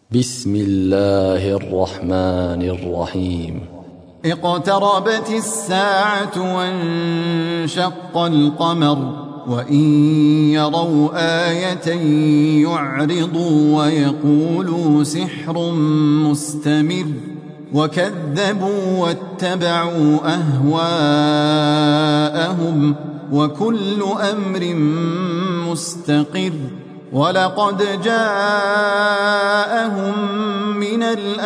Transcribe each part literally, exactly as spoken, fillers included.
بسم الله الرحمن الرحيم. اقتربت الساعة وانشق القمر وإن يروا آية يعرضوا ويقولوا سحر مستمر وكذبوا واتبعوا أهواءهم وكل أمر مستقر. ولقد جاءهم من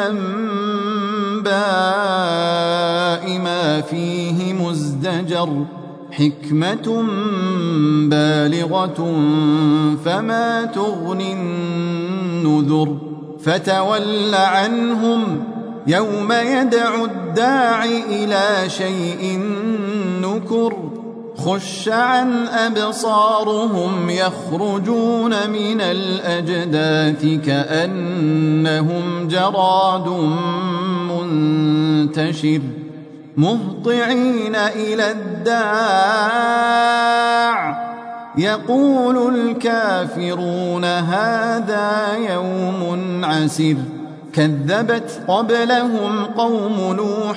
الأنباء ما فيه مزدجر حكمة بالغة فما تغني النذر. فتول عنهم يوم يدعو الداع إلى شيء نكر خش عن أبصارهم يخرجون من الأجداث كأنهم جراد منتشر مهطعين إلى الداع يقول الكافرون هذا يوم عسر. كذبت قبلهم قوم نوح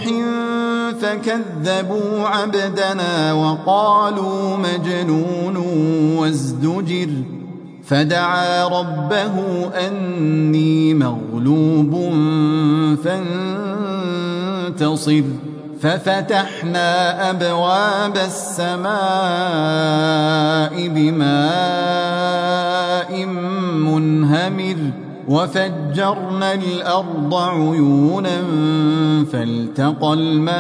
فكذبوا عبدنا وقالوا مجنون وازدجر. فدعا ربه أني مغلوب فانتصر. ففتحنا أبواب السماء بماء منهمر وفجرنا الأرض عيونا فالتقى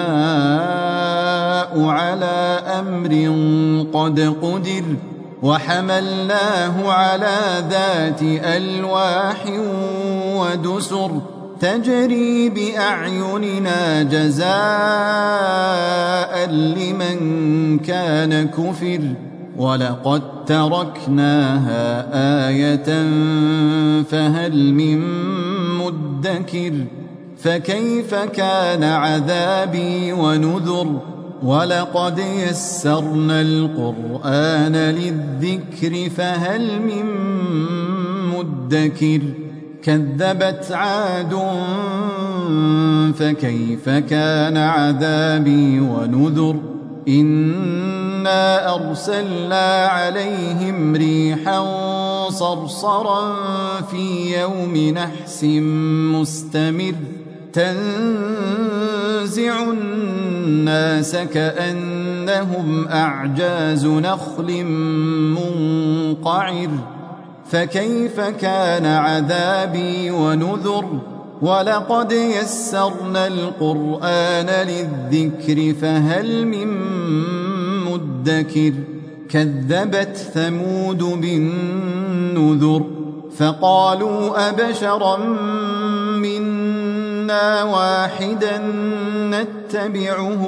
الماء على أمر قد قدر وحملناه على ذات ألواح ودسر تجري بأعيننا جزاء لمن كان كفر. ولقد تركناها آية فهل من مدكر. فكيف كان عذابي ونذر. ولقد يسرنا القرآن للذكر فهل من مدكر. كذبت عاد فكيف كان عذابي ونذر. إنا أرسلنا عليهم ريحا صرصرا في يوم نحس مستمر تنزع الناس كأنهم أعجاز نخل منقعر. فكيف كان عذابي ونذر. ولقد يسرنا القرآن للذكر فهل من مدكر. كذبت ثمود بالنذر فقالوا أبشرا منا واحدا نتبعه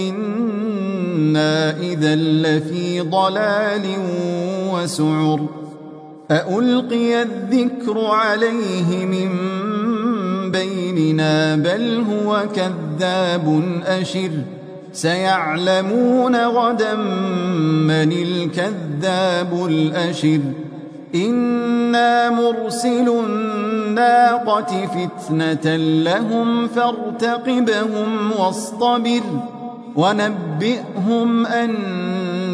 إنا إذا لفي ضلال وسعر. أألقي الذكر عليه من بيننا بل هو كذاب أشر. سيعلمون غدا من الكذاب الأشر. إنا مرسل الناقة فتنة لهم فارتقبهم واصطبر. ونبئهم أن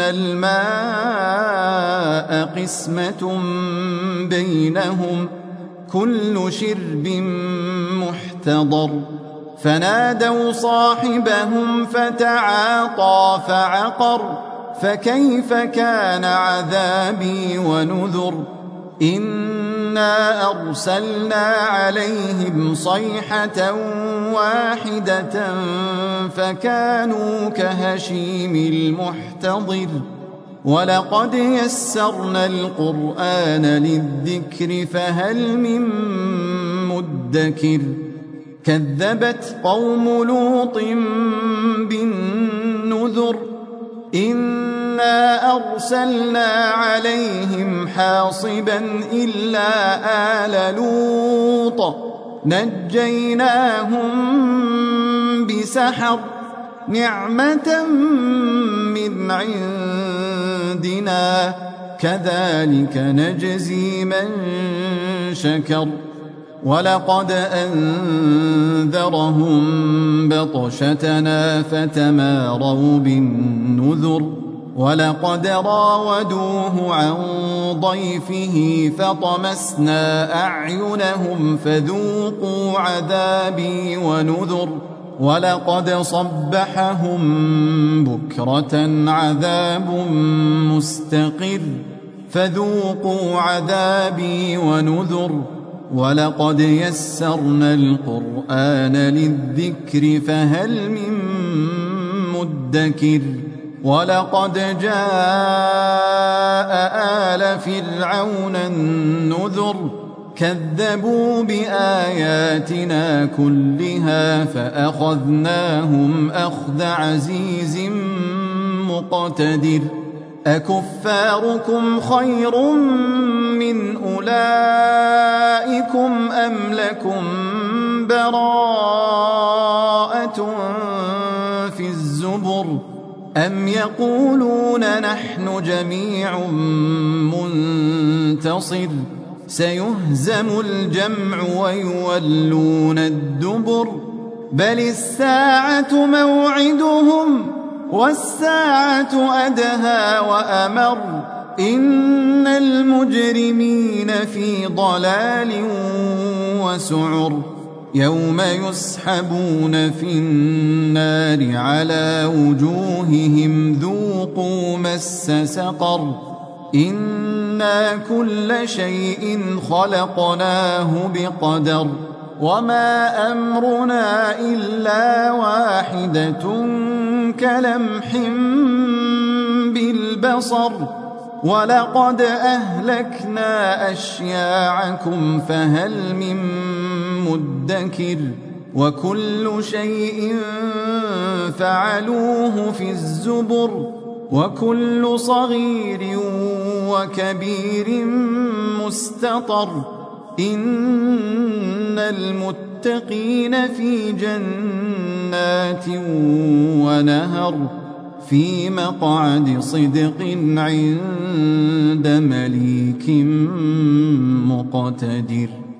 الماء قسمة بينهم كل شرب محتضر. فنادوا صاحبهم فتعاطى فعقر. فكيف كان عذابي ونذر. إنا أرسلنا عليهم صيحة واحدة فكانوا كهشيم المحتضر. ولقد يسرنا القرآن للذكر فهل من مدكر. كذبت قوم لوط بالنذر إنا أرسلنا عليهم حاصبا إلا آل لوط نجيناهم بسحر نعمة من عندنا كذلك نجزي من شكر. ولقد أنذرهم بطشتنا فتماروا بالنذر ولقد راودوه عن ضيفه فطمسنا أعينهم فذوقوا عذابي ونذر ولقد صبحهم بكرة عذاب مستقر فذوقوا عذابي ونذر ولقد يسرنا القرآن للذكر فهل من مدكر ولقد جاء آل فرعون النذر كذبوا بآياتنا كلها فأخذناهم أخذ عزيز مقتدر أكفاركم خير من أولئكم أم لكم براءة في الزبر أم يقولون نحن جميع منتصر سيهزم الجمع ويولون الدبر بل الساعة موعدهم والساعة أدهى وأمر إن المجرمين في ضلال وسعر يوم يسحبون في النار على وجوههم ذوقوا مس سقر إنا كل شيء خلقناه بقدر وما أمرنا إلا واحدة كلمح بالبصر ولقد أهلكنا أشياعكم فهل من مدكر وكل شيء فعلوه في الزبر وكل صغير وكبير مستطر إن المتقين في جنات ونهر في مقعد صدق عند مليك مقتدر.